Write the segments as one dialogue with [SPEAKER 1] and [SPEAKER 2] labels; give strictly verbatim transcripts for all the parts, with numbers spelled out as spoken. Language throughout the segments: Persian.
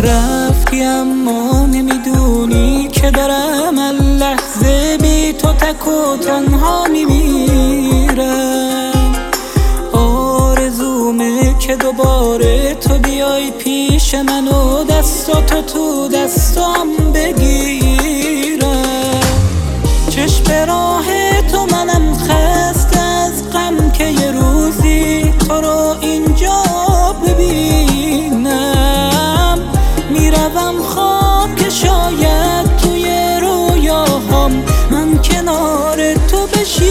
[SPEAKER 1] رفتی اما نمیدونی که دارم اللحظه بی تو تک و تنها میمیرم. آرزومه که دوباره تو بیای پیش من و دستاتو تو دستام بگیرم. چشم راه تو منم خسته از غم که یه روزی تو رو اینجا ببینم. میروم خواب که شاید توی رویاهام من کنار تو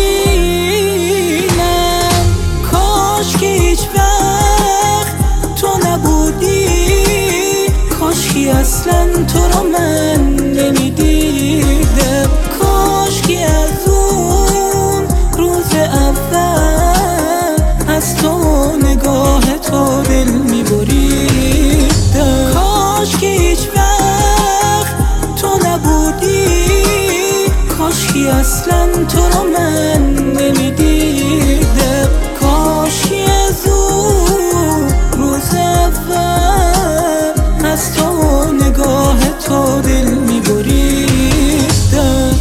[SPEAKER 1] بشینم. کاش که هیچ وقت تو نبودی، کاش که اصلا تو رو من نمیدیدم. کاش که از اون روز اول از تو نگاه تو دل میبریدم. کاش که هیچ وقت تو نبودی، کاش که اصلا تو رو من نمیدیدم. کاش که از اون روز اول از تو نگاه تو دل میبریدم.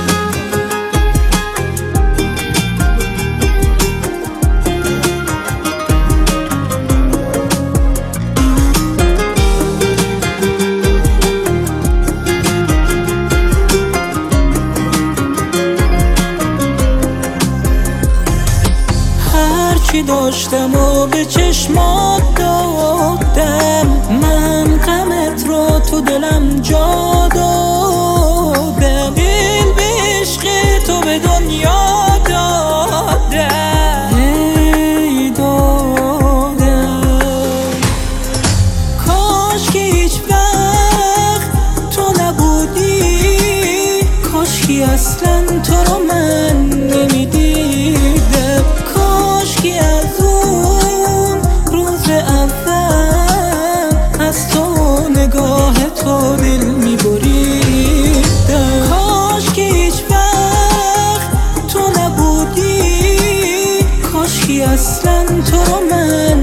[SPEAKER 1] هرچی داشتم و به چشمات دادم، من غمت رو تو دلم جا دادم. دل به عشق تو به دنیا دادم، ای دادم. کاش که هیچ وقت تو نبودی، کاش که اصلا تو رو من نمیدیدم. کاش که از اون روز اول از تو نگاه تو دل میبریدم. کاش که هیچ وقت تو نبودی، کاش که اصلا تو رو من